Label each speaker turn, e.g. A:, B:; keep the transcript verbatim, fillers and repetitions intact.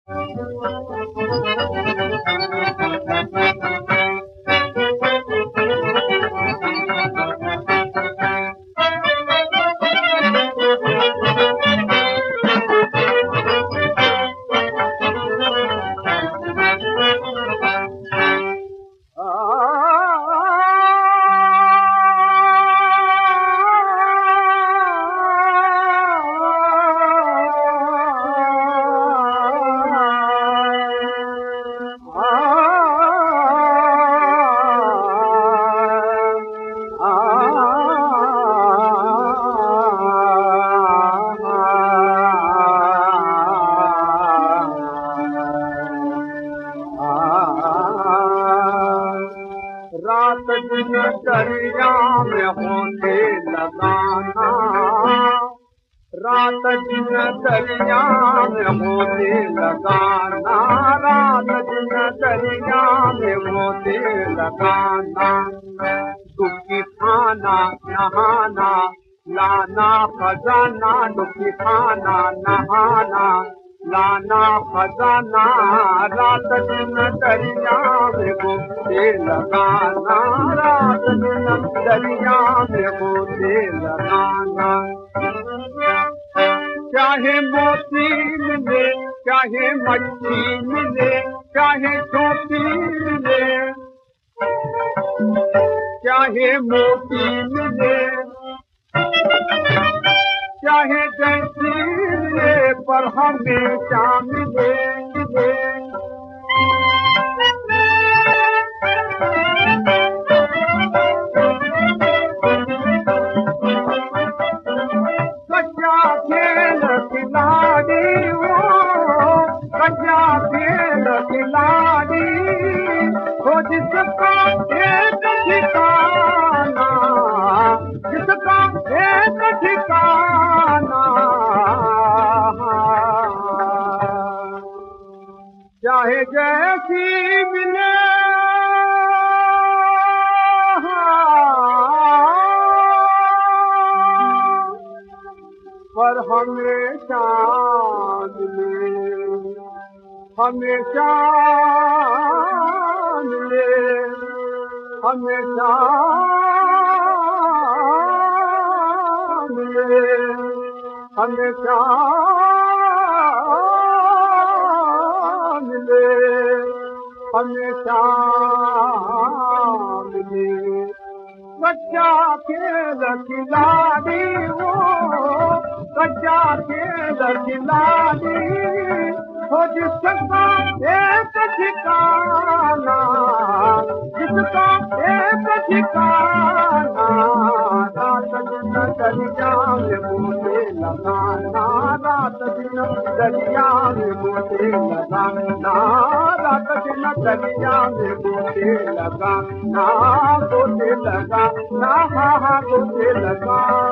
A: रात दिन दरिया में होने लगाना, रात दिन दरिया में होने लगाना, रात दिन दरिया में होने लगाना। डुबकी खाना नहाना लाना खजाना, डुबकी खाना नहाना लाना खजाना, रात दिन दरिया में गोते लगाना, रात दिन दरिया में गोते लगाना। चाहे मोती मिले चाहे मच्छी मिले चाहे छोटी मिले, चाहे मोती मिले चाहे जैसी मिले, पर हमेशा मिले मिले। कच्चा खेल खिलाड़ी हो, कच्चा खेल खिलाड़ी हो, जिसका एक ठिकाना, जिसका एक ठिकाना। चाहे जैसी मिले पर हमेशा मिले, हमेशा मिले, हमेशा मिले, हमेशा मिले, हमेशा मिले। कच्चा खेल खिलाड़ी हो, कच्चा खेल खिलाड़ी हो, जिसका एक ठिकाना, जिसका एक ठिकाना। रात दिन दरिया में मोते लगाना, रात दिन दरिया में मोते लगाना, रात दिन दरिया में मोते लगाना, गोते लगाना, हा हा गोते लगाना।